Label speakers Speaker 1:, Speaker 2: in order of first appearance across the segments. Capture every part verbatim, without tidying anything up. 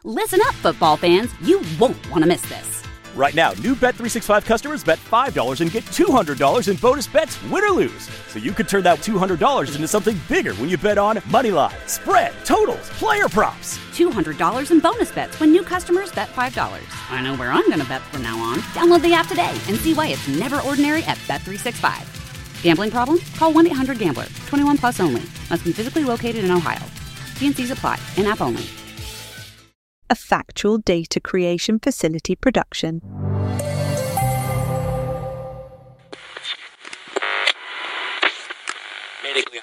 Speaker 1: Listen up, football fans. You won't want to miss this.
Speaker 2: Right now, new Bet three sixty-five customers bet five dollars and get two hundred dollars in bonus bets, win or lose. So you could turn that two hundred dollars into something bigger when you bet on money line, spread, totals, player props.
Speaker 1: two hundred dollars in bonus bets when new customers bet five dollars. I know where I'm going to bet from now on. Download the app today and see why it's never ordinary at Bet three sixty-five. Gambling problem? Call one eight hundred gambler. twenty-one plus only. Must be physically located in Ohio. T and C's apply. In-app only.
Speaker 3: A factual data creation facility production.
Speaker 4: Medically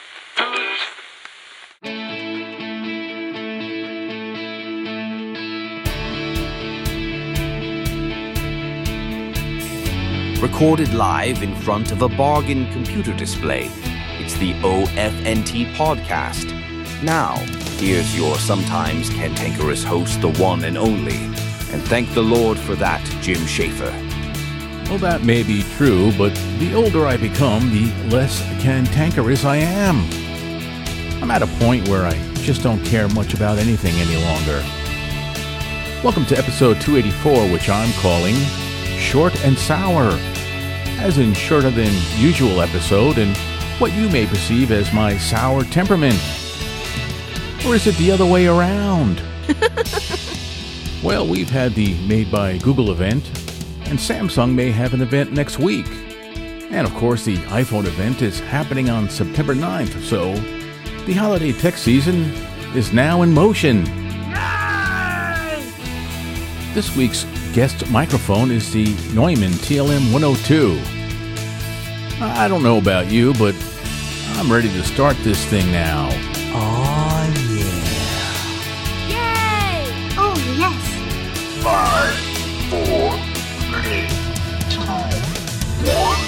Speaker 5: Recorded live in front of a bargain computer display, it's the O F N T podcast. Now, here's your sometimes cantankerous host, the one and only. And thank the Lord for that, Jim Schaefer.
Speaker 6: Well, that may be true, but the older I become, the less cantankerous I am. I'm at a point where I just don't care much about anything any longer. Welcome to episode two eighty-four, which I'm calling Short and Sour, as in shorter than usual episode and what you may perceive as my sour temperament. Or is it the other way around? Well, we've had the Made by Google event, and Samsung may have an event next week. And of course, the iPhone event is happening on September ninth, so the holiday tech season is now in motion. Yay! This week's guest microphone is the Neumann T L M one oh two. I don't know about you, but I'm ready to start this thing now.
Speaker 7: Oh,
Speaker 8: yeah. Yay! Oh, yes.
Speaker 9: Five, four, three, two, one,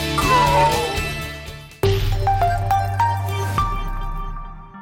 Speaker 9: go!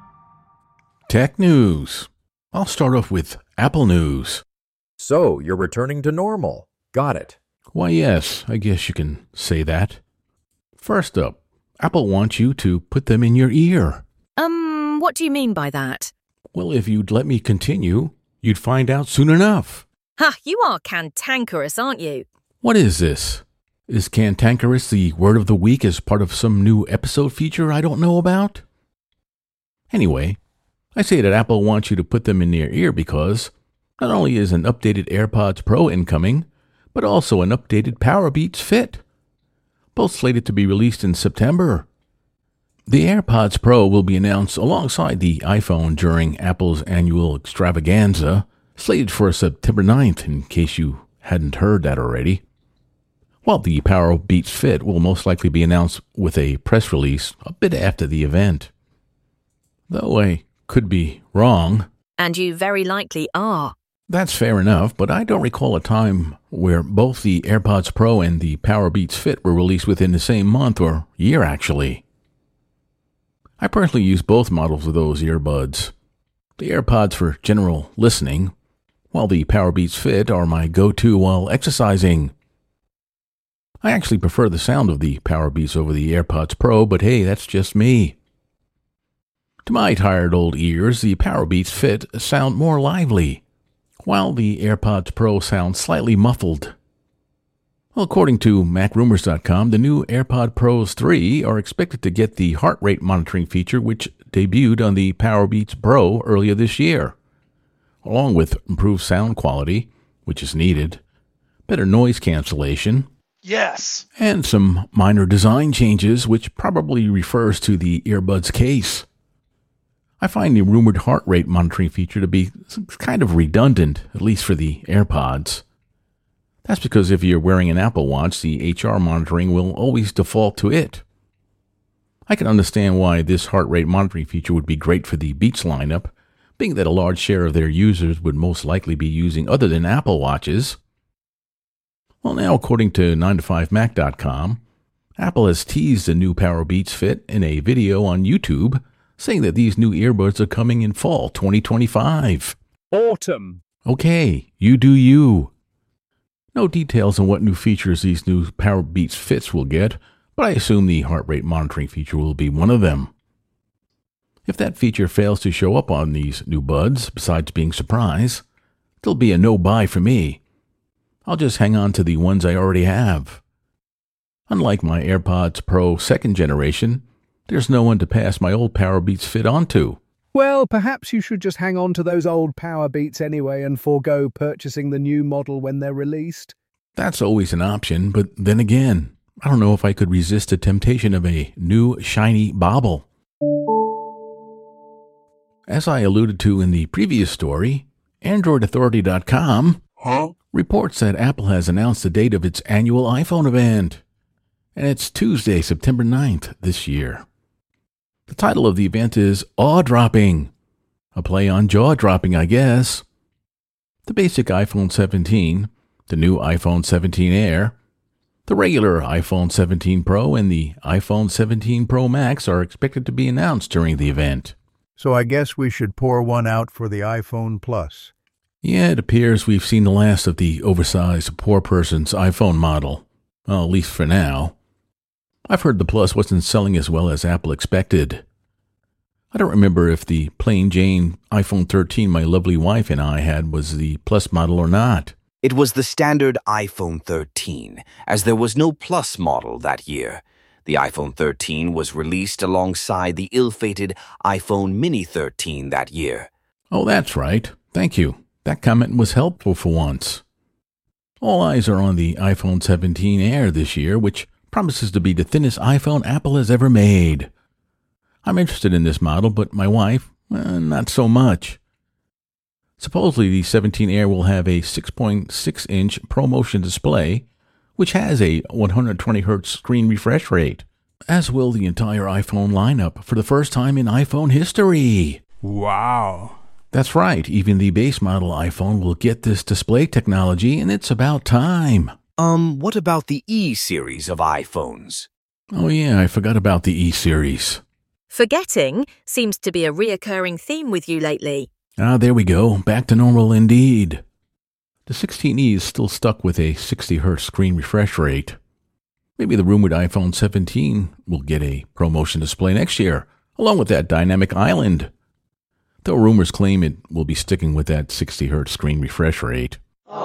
Speaker 6: Tech news. I'll start off with Apple news.
Speaker 10: So, you're returning to normal. Got it.
Speaker 6: Why, yes, I guess you can say that. First up, Apple wants you to put them in your ear.
Speaker 11: Um, what do you mean by that?
Speaker 6: Well, if you'd let me continue, you'd find out soon enough.
Speaker 11: Ha, you are cantankerous, aren't you?
Speaker 6: What is this? Is cantankerous the word of the week as part of some new episode feature I don't know about? Anyway, I say that Apple wants you to put them in your ear because not only is an updated AirPods Pro incoming, but also an updated Powerbeats Fit, both slated to be released in September. The AirPods Pro will be announced alongside the iPhone during Apple's annual extravaganza, slated for September ninth, in case you hadn't heard that already. While the Powerbeats Fit will most likely be announced with a press release a bit after the event. Though I could be wrong.
Speaker 11: And you very likely are.
Speaker 6: That's fair enough, but I don't recall a time where both the AirPods Pro and the Powerbeats Fit were released within the same month or year, actually. I personally use both models of those earbuds. The AirPods for general listening, while the Powerbeats Fit are my go-to while exercising. I actually prefer the sound of the Powerbeats over the AirPods Pro, but hey, that's just me. To my tired old ears, the Powerbeats Fit sound more lively, while the AirPods Pro sound slightly muffled. Well, according to Mac Rumors dot com, the new AirPods Pros three are expected to get the heart rate monitoring feature which debuted on the Powerbeats Pro earlier this year, along with improved sound quality, which is needed, better noise cancellation,
Speaker 9: yes,
Speaker 6: and some minor design changes, which probably refers to the earbuds case. I find the rumored heart rate monitoring feature to be kind of redundant, at least for the AirPods. That's because if you're wearing an Apple Watch, the H R monitoring will always default to it. I can understand why this heart rate monitoring feature would be great for the Beats lineup, being that a large share of their users would most likely be using other than Apple Watches. Well, now, according to nine to five mac dot com, Apple has teased the new Powerbeats Fit in a video on YouTube, saying that these new earbuds are coming in fall twenty twenty-five.
Speaker 2: Autumn.
Speaker 6: Okay, you do you. No details on what new features these new Powerbeats Fits will get, but I assume the heart rate monitoring feature will be one of them. If that feature fails to show up on these new buds, besides being a surprise, it'll be a no-buy for me. I'll just hang on to the ones I already have. Unlike my AirPods Pro second generation, there's no one to pass my old Powerbeats Fit onto.
Speaker 4: Well, perhaps you should just hang on to those old Powerbeats anyway and forego purchasing the new model when they're released.
Speaker 6: That's always an option, but then again, I don't know if I could resist the temptation of a new shiny bauble. As I alluded to in the previous story, Android Authority dot com
Speaker 9: Huh?
Speaker 6: reports that Apple has announced the date of its annual iPhone event, and it's Tuesday, September ninth this year. The title of the event is Awe-Dropping, a play on jaw-dropping, I guess. The basic iPhone seventeen, the new iPhone seventeen Air, the regular iPhone seventeen Pro, and the iPhone seventeen Pro Max are expected to be announced during the event.
Speaker 7: So I guess we should pour one out for the iPhone Plus.
Speaker 6: Yeah, it appears we've seen the last of the oversized poor person's iPhone model. Well, at least for now. I've heard the Plus wasn't selling as well as Apple expected. I don't remember if the plain Jane iPhone thirteen my lovely wife and I had was the Plus model or not.
Speaker 5: It was the standard iPhone thirteen, as there was no Plus model that year. The iPhone thirteen was released alongside the ill-fated iPhone Mini thirteen that year.
Speaker 6: Oh, that's right. Thank you. That comment was helpful for once. All eyes are on the iPhone seventeen Air this year, which promises to be the thinnest iPhone Apple has ever made. I'm interested in this model, but my wife, eh, not so much. Supposedly, the seventeen Air will have a six point six inch ProMotion display, which has a one hundred twenty hertz screen refresh rate, as will the entire iPhone lineup for the first time in iPhone history.
Speaker 12: Wow.
Speaker 6: That's right, even the base model iPhone will get this display technology, and it's about time.
Speaker 5: Um, what about the E-series of iPhones?
Speaker 6: Oh yeah, I forgot about the E-series.
Speaker 11: Forgetting seems to be a reoccurring theme with you lately.
Speaker 6: Ah, there we go. Back to normal indeed. The sixteen E is still stuck with a sixty hertz screen refresh rate. Maybe the rumored iPhone seventeen will get a ProMotion display next year, along with that dynamic island. Though rumors claim it will be sticking with that sixty hertz screen refresh rate.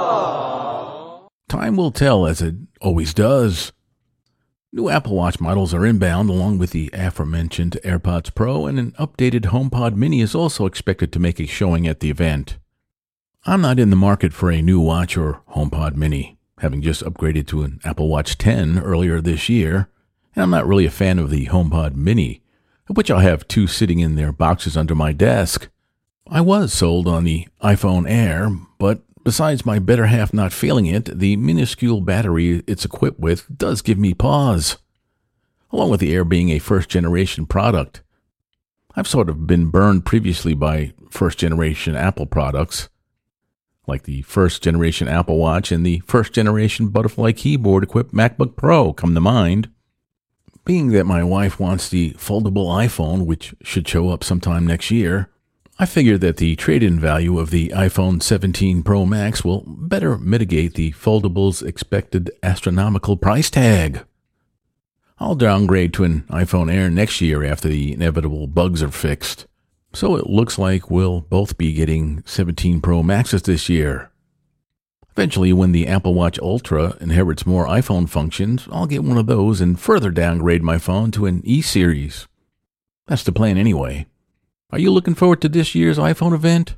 Speaker 6: Aww. Time will tell, as it always does. New Apple Watch models are inbound, along with the aforementioned AirPods Pro, and an updated HomePod Mini is also expected to make a showing at the event. I'm not in the market for a new watch or HomePod Mini, having just upgraded to an Apple Watch ten earlier this year, and I'm not really a fan of the HomePod Mini, of which I have two sitting in their boxes under my desk. I was sold on the iPhone Air, but besides my better half not feeling it, the minuscule battery it's equipped with does give me pause. Along with the Air being a first-generation product. I've sort of been burned previously by first-generation Apple products, like the first-generation Apple Watch and the first-generation Butterfly keyboard-equipped MacBook Pro come to mind. Being that my wife wants the foldable iPhone, which should show up sometime next year, I figured that the trade-in value of the iPhone seventeen Pro Max will better mitigate the foldable's expected astronomical price tag. I'll downgrade to an iPhone Air next year after the inevitable bugs are fixed. So it looks like we'll both be getting seventeen Pro Maxes this year. Eventually, when the Apple Watch Ultra inherits more iPhone functions, I'll get one of those and further downgrade my phone to an E-series. That's the plan anyway. Are you looking forward to this year's iPhone event?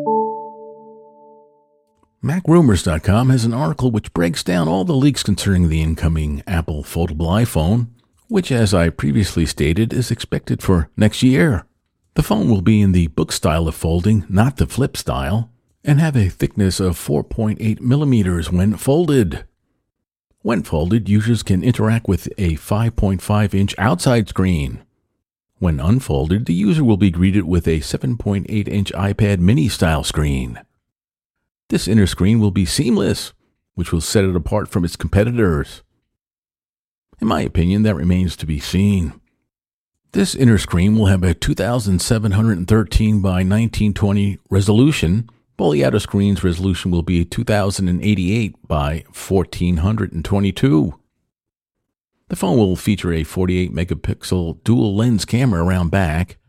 Speaker 6: Mac Rumors dot com has an article which breaks down all the leaks concerning the incoming Apple foldable iPhone, which, as I previously stated, is expected for next year. The phone will be in the book style of folding, not the flip style, and have a thickness of four point eight millimeters when folded. When folded, users can interact with a five point five inch outside screen. When unfolded, the user will be greeted with a seven point eight inch iPad mini style screen. This inner screen will be seamless, which will set it apart from its competitors. In my opinion, that remains to be seen. This inner screen will have a two thousand seven hundred thirteen by nineteen twenty resolution, while the outer screen's resolution will be two thousand eighty-eight by fourteen twenty-two. The phone will feature a forty-eight megapixel dual lens camera around back,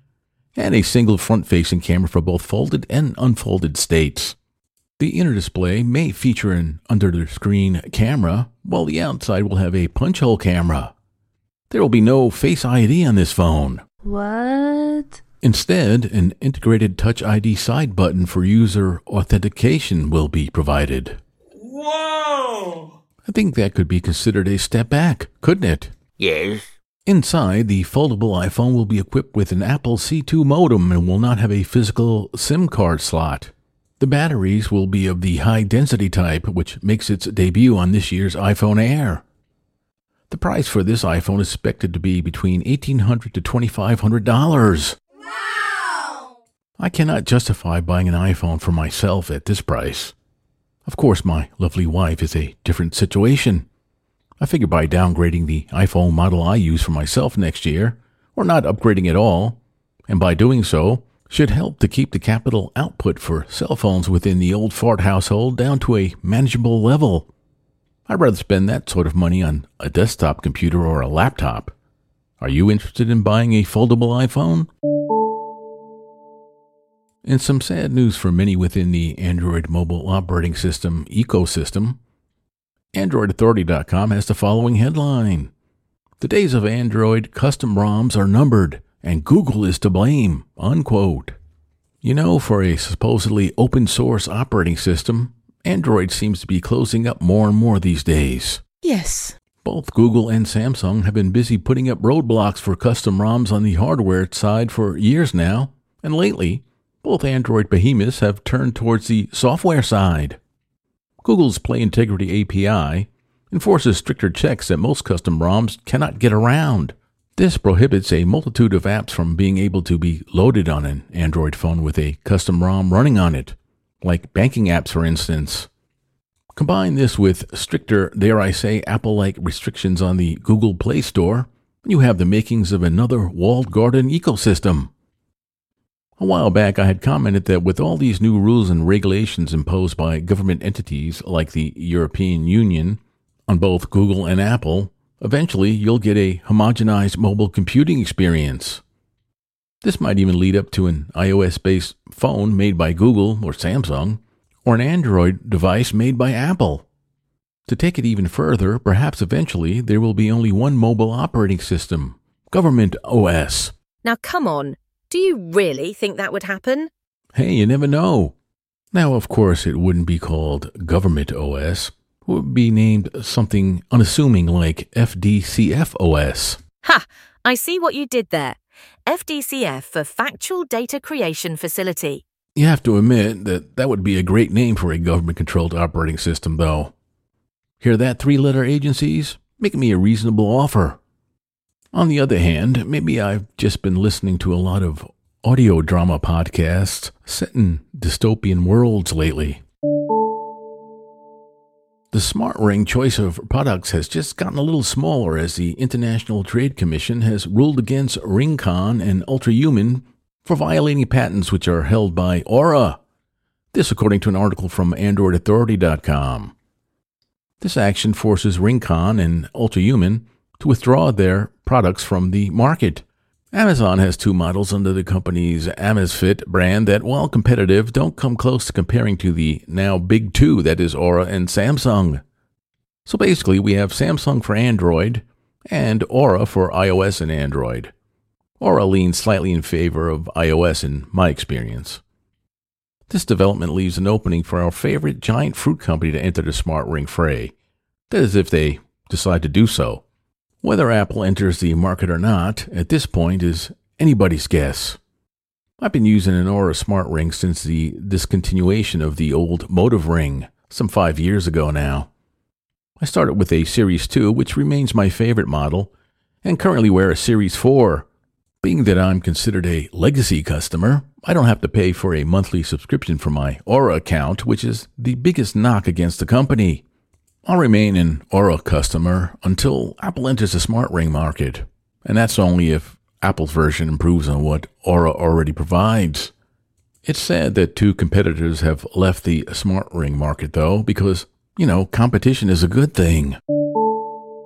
Speaker 6: and a single front-facing camera for both folded and unfolded states. The inner display may feature an under-the-screen camera, while the outside will have a punch-hole camera. There will be no Face I D on this phone.
Speaker 8: What?
Speaker 6: Instead, an integrated Touch I D side button for user authentication will be provided.
Speaker 9: Whoa!
Speaker 6: I think that could be considered a step back, couldn't it?
Speaker 12: Yes.
Speaker 6: Inside, the foldable iPhone will be equipped with an Apple C two modem and will not have a physical SIM card slot. The batteries will be of the high-density type, which makes its debut on this year's iPhone Air. The price for this iPhone is expected to be between eighteen hundred dollars to twenty-five hundred dollars.
Speaker 8: Wow!
Speaker 6: I cannot justify buying an iPhone for myself at this price. Of course, my lovely wife is a different situation. I figure by downgrading the iPhone model I use for myself next year, or not upgrading at all, and by doing so, should help to keep the capital output for cell phones within the old fart household down to a manageable level. I'd rather spend that sort of money on a desktop computer or a laptop. Are you interested in buying a foldable iPhone? And some sad news for many within the Android mobile operating system ecosystem. Android Authority dot com has the following headline: "The days of Android custom ROMs are numbered, and Google is to blame," unquote. You know, for a supposedly open source operating system, Android seems to be closing up more and more these days.
Speaker 13: Yes.
Speaker 6: Both Google and Samsung have been busy putting up roadblocks for custom ROMs on the hardware side for years now, and lately, both Android behemoths have turned towards the software side. Google's Play Integrity A P I enforces stricter checks that most custom ROMs cannot get around. This prohibits a multitude of apps from being able to be loaded on an Android phone with a custom ROM running on it, like banking apps, for instance. Combine this with stricter, dare I say, Apple-like restrictions on the Google Play Store, and you have the makings of another walled garden ecosystem. A while back, I had commented that with all these new rules and regulations imposed by government entities like the European Union on both Google and Apple, eventually you'll get a homogenized mobile computing experience. This might even lead up to an iOS-based phone made by Google or Samsung, or an Android device made by Apple. To take it even further, perhaps eventually there will be only one mobile operating system, Government O S.
Speaker 11: Now come on. Do you really think that would happen?
Speaker 6: Hey, you never know. Now, of course, it wouldn't be called Government O S. It would be named something unassuming like F D C F O S.
Speaker 11: Ha! I see what you did there. F D C F for Factual Data Creation Facility.
Speaker 6: You have to admit that that would be a great name for a government-controlled operating system, though. Hear that, three-letter agencies? Make me a reasonable offer. On the other hand, maybe I've just been listening to a lot of audio drama podcasts set in dystopian worlds lately. The SmartRing choice of products has just gotten a little smaller as the International Trade Commission has ruled against Ringcon and Ultrahuman for violating patents which are held by Aura. This according to an article from Android Authority dot com. This action forces Ringcon and Ultrahuman to withdraw their products from the market. Amazon has two models under the company's Amazfit brand that, while competitive, don't come close to comparing to the now big two, that is Aura and Samsung. So basically, we have Samsung for Android and Aura for iOS and Android. Aura leans slightly in favor of iOS in my experience. This development leaves an opening for our favorite giant fruit company to enter the SmartRing fray. That is, if they decide to do so. Whether Apple enters the market or not, at this point, is anybody's guess. I've been using an Aura SmartRing since the discontinuation of the old Motive Ring, some five years ago now. I started with a Series two, which remains my favorite model, and currently wear a Series four. Being that I'm considered a legacy customer, I don't have to pay for a monthly subscription for my Aura account, which is the biggest knock against the company. I'll remain an Aura customer until Apple enters the SmartRing market, and that's only if Apple's version improves on what Aura already provides. It's sad that two competitors have left the SmartRing market, though, because, you know, competition is a good thing.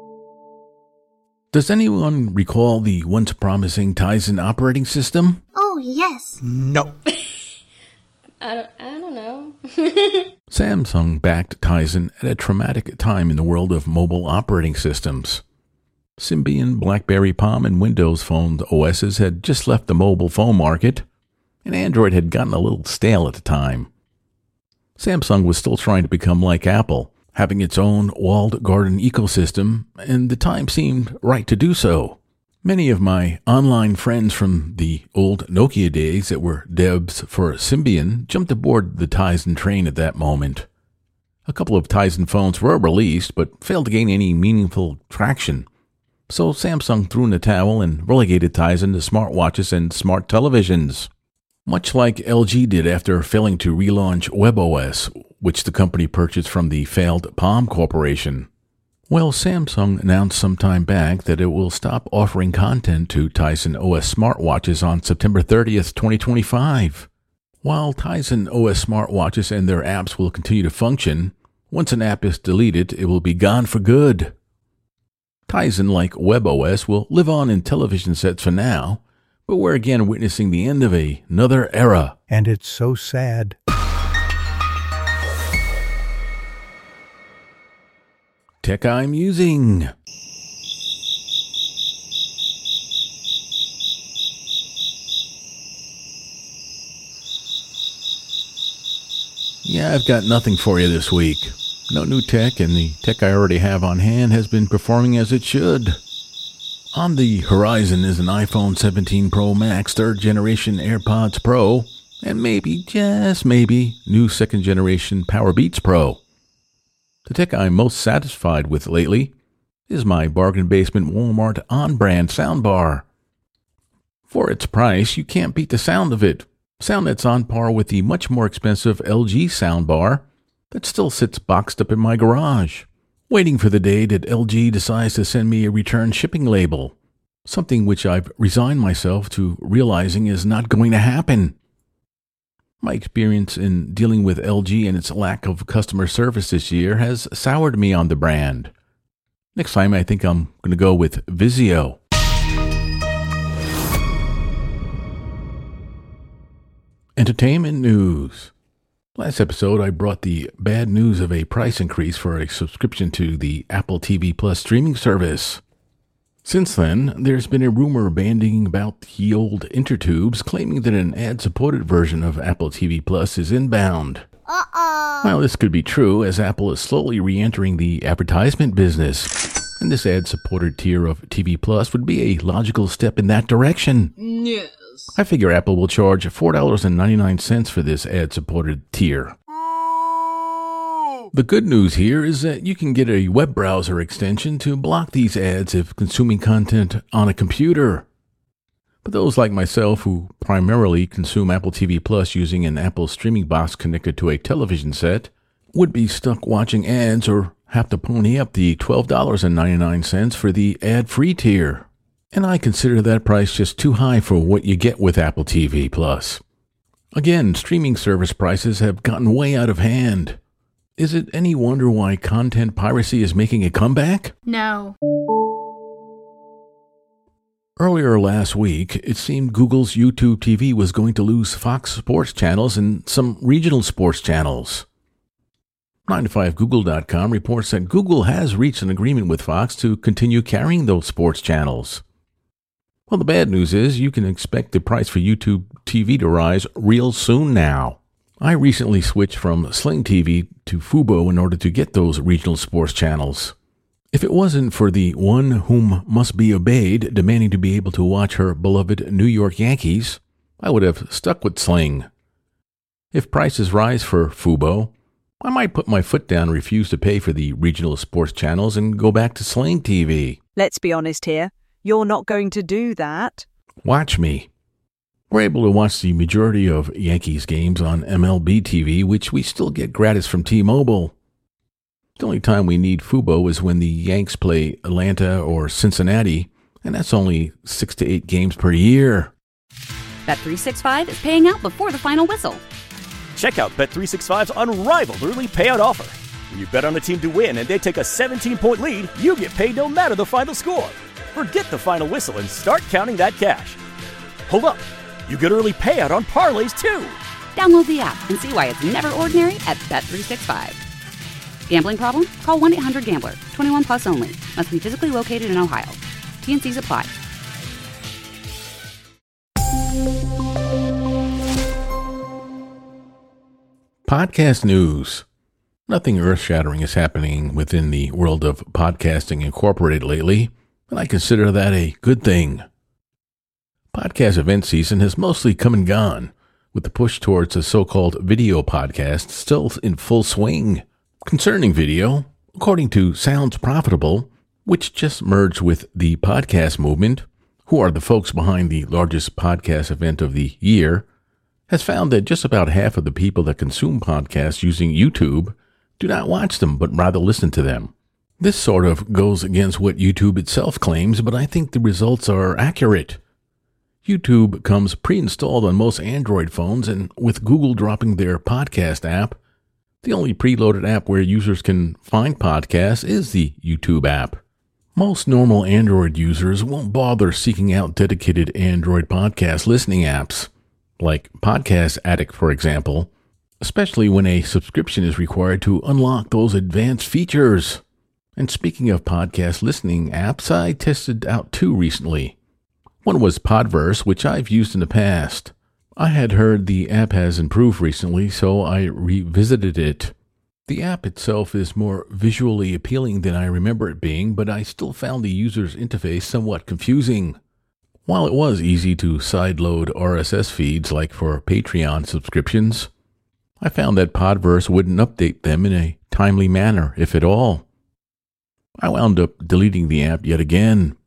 Speaker 6: Does anyone recall the once promising Tizen operating system?
Speaker 8: Oh, Oh, yes.
Speaker 7: No.
Speaker 8: I don't, I don't know.
Speaker 6: Samsung backed Tizen at a traumatic time in the world of mobile operating systems. Symbian, BlackBerry, Palm, and Windows Phone O Ss had just left the mobile phone market, and Android had gotten a little stale at the time. Samsung was still trying to become like Apple, having its own walled garden ecosystem, and the time seemed right to do so. Many of my online friends from the old Nokia days that were devs for Symbian jumped aboard the Tizen train at that moment. A couple of Tizen phones were released, but failed to gain any meaningful traction. So Samsung threw in the towel and relegated Tizen to smartwatches and smart televisions, much like L G did after failing to relaunch WebOS, which the company purchased from the failed Palm Corporation. Well, Samsung announced some time back that it will stop offering content to Tizen O S smartwatches on September thirtieth, twenty twenty-five. While Tizen O S smartwatches and their apps will continue to function, once an app is deleted, it will be gone for good. Tizen, like WebOS, will live on in television sets for now, but we're again witnessing the end of a, another era.
Speaker 7: And it's so sad.
Speaker 6: Tech I'm using. Yeah, I've got nothing for you this week. No new tech, and the tech I already have on hand has been performing as it should. On the horizon is an iPhone seventeen Pro Max, third generation AirPods Pro, and maybe, just maybe, new second generation Powerbeats Pro. The tech I'm most satisfied with lately is my bargain basement Walmart on-brand soundbar. For its price, you can't beat the sound of it. Sound that's on par with the much more expensive L G soundbar that still sits boxed up in my garage, waiting for the day that L G decides to send me a return shipping label, something which I've resigned myself to realizing is not going to happen. My experience in dealing with L G and its lack of customer service this year has soured me on the brand. Next time I think I'm going to go with Vizio. Entertainment news. Last episode I brought the bad news of a price increase for a subscription to the Apple T V Plus streaming service. Since then, there's been a rumor bandying about the old intertubes claiming that an ad-supported version of Apple T V Plus is inbound. Uh-oh. Well, this could be true, as Apple is slowly re-entering the advertisement business, and this ad-supported tier of T V Plus would be a logical step in that direction.
Speaker 9: Yes.
Speaker 6: I figure Apple will charge four dollars and ninety-nine cents for this ad-supported tier. The good news here is that you can get a web browser extension to block these ads if consuming content on a computer. But those like myself who primarily consume Apple T V Plus using an Apple streaming box connected to a television set would be stuck watching ads or have to pony up the twelve dollars and ninety-nine cents for the ad-free tier. And I consider that price just too high for what you get with Apple T V Plus. Again, streaming service prices have gotten way out of hand. Is it any wonder why content piracy is making a comeback?
Speaker 8: No.
Speaker 6: Earlier last week, it seemed Google's YouTube T V was going to lose Fox sports channels and some regional sports channels. nine to five Google dot com reports that Google has reached an agreement with Fox to continue carrying those sports channels. Well, the bad news is you can expect the price for YouTube T V to rise real soon now. I recently switched from Sling T V to Fubo in order to get those regional sports channels. If it wasn't for the one whom must be obeyed demanding to be able to watch her beloved New York Yankees, I would have stuck with Sling. If prices rise for Fubo, I might put my foot down and refuse to pay for the regional sports channels and go back to Sling T V.
Speaker 3: Let's be honest here. You're not going to do that.
Speaker 6: Watch me. We're able to watch the majority of Yankees games on M L B T V, which we still get gratis from T-Mobile. The only time we need Fubo is when the Yanks play Atlanta or Cincinnati, and that's only six to eight games per year.
Speaker 1: Bet three sixty-five is paying out before the final whistle.
Speaker 2: Check out Bet three sixty-five's unrivaled early payout offer. When you bet on a team to win and they take a seventeen-point lead, you get paid no matter the final score. Forget the final whistle and start counting that cash. Hold up. You get early payout on parlays, too.
Speaker 1: Download the app and see why it's never ordinary at Bet three sixty-five. Gambling problem? Call one eight hundred gambler. twenty-one plus only. Must be physically located in Ohio. T and C's apply.
Speaker 6: Podcast news. Nothing earth-shattering is happening within the world of Podcasting Incorporated lately, and I consider that a good thing. Podcast event season has mostly come and gone, with the push towards a so-called video podcast still in full swing. Concerning video, according to Sounds Profitable, which just merged with the podcast movement, who are the folks behind the largest podcast event of the year, has found that just about half of the people that consume podcasts using YouTube do not watch them, but rather listen to them. This sort of goes against what YouTube itself claims, but I think the results are accurate. YouTube comes pre-installed on most Android phones, and with Google dropping their podcast app, the only preloaded app where users can find podcasts is the YouTube app. Most normal Android users won't bother seeking out dedicated Android podcast listening apps, like Podcast Addict, for example, especially when a subscription is required to unlock those advanced features. And speaking of podcast listening apps, I tested out two recently. One was Podverse, which I've used in the past. I had heard the app has improved recently, so I revisited it. The app itself is more visually appealing than I remember it being, but I still found the user's interface somewhat confusing. While it was easy to sideload R S S feeds like for Patreon subscriptions, I found that Podverse wouldn't update them in a timely manner, if at all. I wound up deleting the app yet again.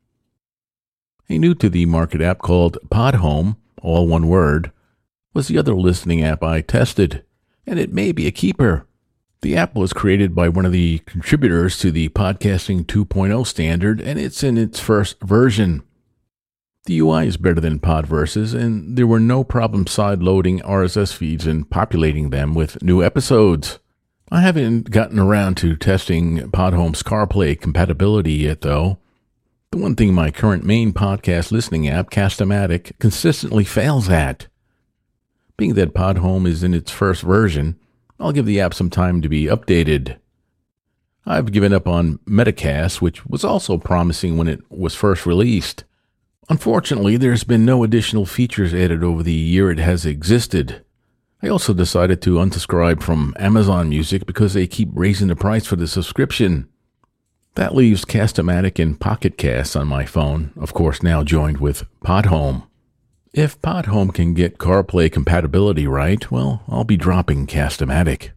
Speaker 6: A new-to-the-market app called Podhome, all one word, was the other listening app I tested, and it may be a keeper. The app was created by one of the contributors to the Podcasting two point oh standard, and it's in its first version. The U I is better than Podverse's, and there were no problems side-loading R S S feeds and populating them with new episodes. I haven't gotten around to testing Podhome's CarPlay compatibility yet, though. The one thing my current main podcast listening app, Castamatic, consistently fails at. Being that Podhome is in its first version, I'll give the app some time to be updated. I've given up on Metacast, which was also promising when it was first released. Unfortunately, there's been no additional features added over the year it has existed. I also decided to unsubscribe from Amazon Music because they keep raising the price for the subscription. That leaves Castamatic and Pocket Casts on my phone, of course now joined with Podhome. If Podhome can get CarPlay compatibility right, well, I'll be dropping Castamatic.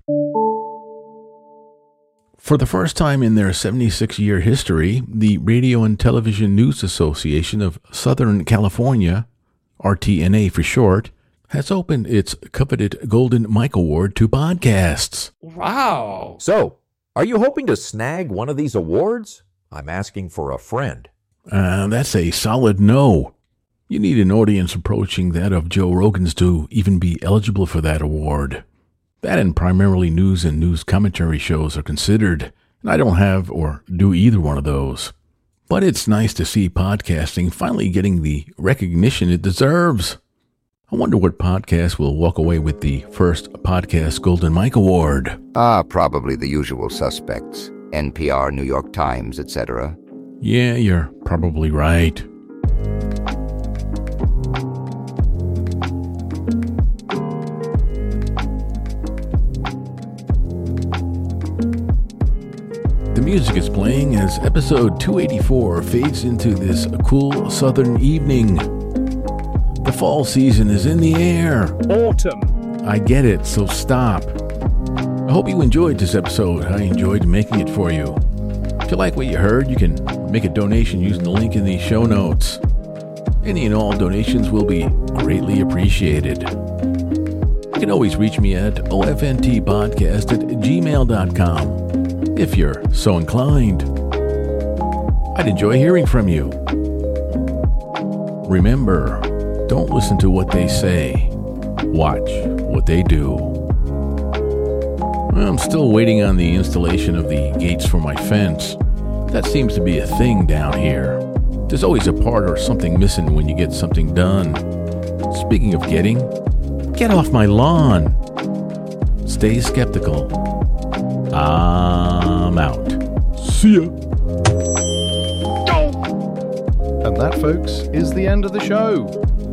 Speaker 6: For the first time in their seventy-six year history, the Radio and Television News Association of Southern California, R T N A for short, has opened its coveted Golden Mike Award to podcasts.
Speaker 9: Wow.
Speaker 10: So, are you hoping to snag one of these awards? I'm asking for a friend.
Speaker 6: Uh, that's a solid no. You need an audience approaching that of Joe Rogan's to even be eligible for that award. That and primarily news and news commentary shows are considered, and I don't have or do either one of those. But it's nice to see podcasting finally getting the recognition it deserves. I wonder what podcast will walk away with the first Podcast Golden Mike Award.
Speaker 12: Ah, probably the usual suspects. N P R, New York Times, et cetera.
Speaker 6: Yeah, you're probably right. The music is playing as episode two eighty-four fades into this cool southern evening. The fall season is in the air.
Speaker 4: Autumn.
Speaker 6: I get it, so stop. I hope you enjoyed this episode. I enjoyed making it for you. If you like what you heard, you can make a donation using the link in the show notes. Any and all donations will be greatly appreciated. You can always reach me at O F N T podcast at gmail dot com if you're so inclined. I'd enjoy hearing from you. Remember, don't listen to what they say. Watch what they do. I'm still waiting on the installation of the gates for my fence. That seems to be a thing down here. There's always a part or something missing when you get something done. Speaking of getting, get off my lawn. Stay skeptical. I'm out. See ya.
Speaker 13: And that, folks, is the end of the show.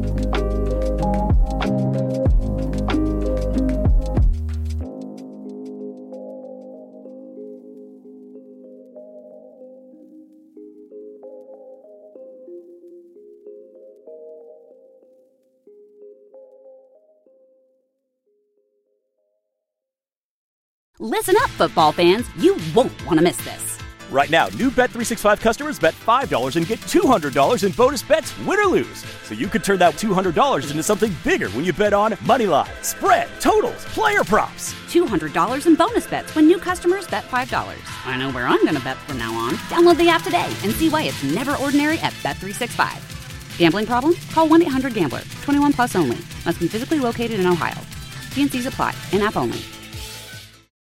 Speaker 1: Listen up, football fans. You won't want to miss this.
Speaker 2: Right now, new Bet three sixty-five customers bet five dollars and get two hundred dollars in bonus bets, win or lose. So you could turn that two hundred dollars into something bigger when you bet on moneyline, spread, totals, player props.
Speaker 1: two hundred dollars in bonus bets when new customers bet five dollars. I know where I'm going to bet from now on. Download the app today and see why it's never ordinary at Bet three sixty-five. Gambling problem? Call one eight hundred gambler. twenty-one plus only. Must be physically located in Ohio. T and C's apply. In-app only.